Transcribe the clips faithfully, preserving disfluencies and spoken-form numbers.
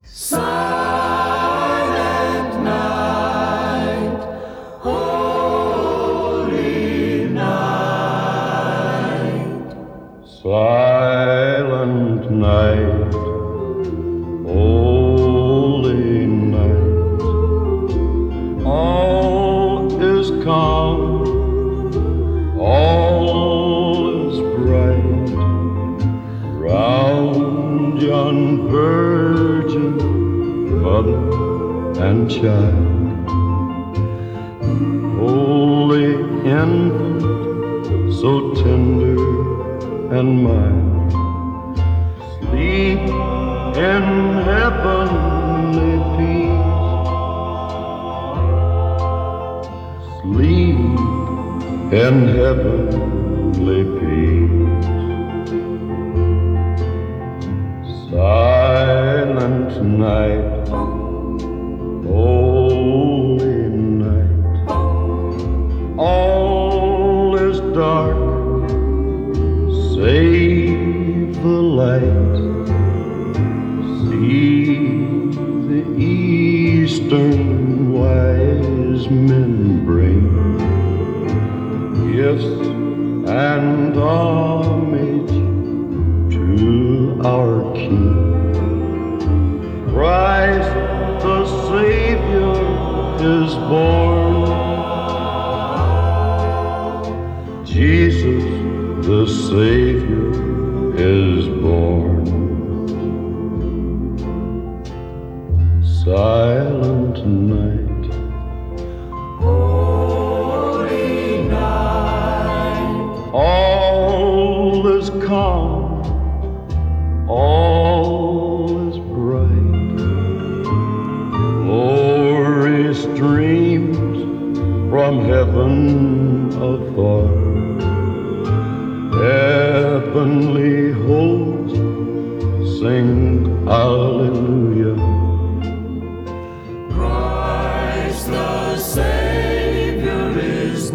Silent night, holy night. Silent night, holy night. All is calm, all is bright round yon virgin mother and child. Holy infant, so tender and mild, sleep in heavenly peace. Sleep in heavenly peace. Silent night, holy night. All is dark, save the light. See the eastern wise men bring gifts and homage to our King. Christ the Savior is born. Jesus the Savior is born. Silent night, Holy night. all is calm, all is bright. Glory streams from heaven afar. Heavenly hosts sing hallelujah. Christ the Savior is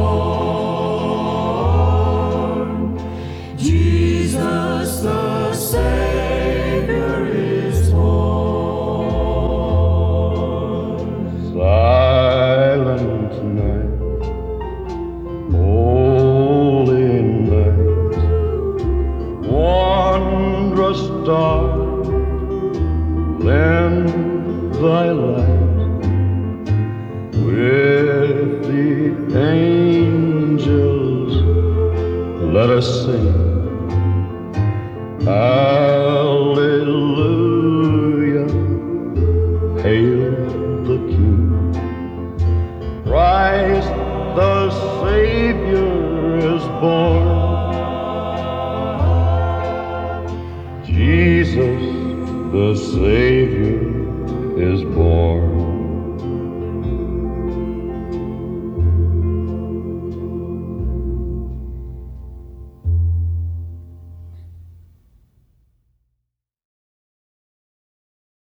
born. Jesus the Savior is born. Silent night, holy night. Wondrous star, lend thy light. With the angels let us sing hallelujah, hail the King. Christ the Savior is born. Jesus the Savior is born.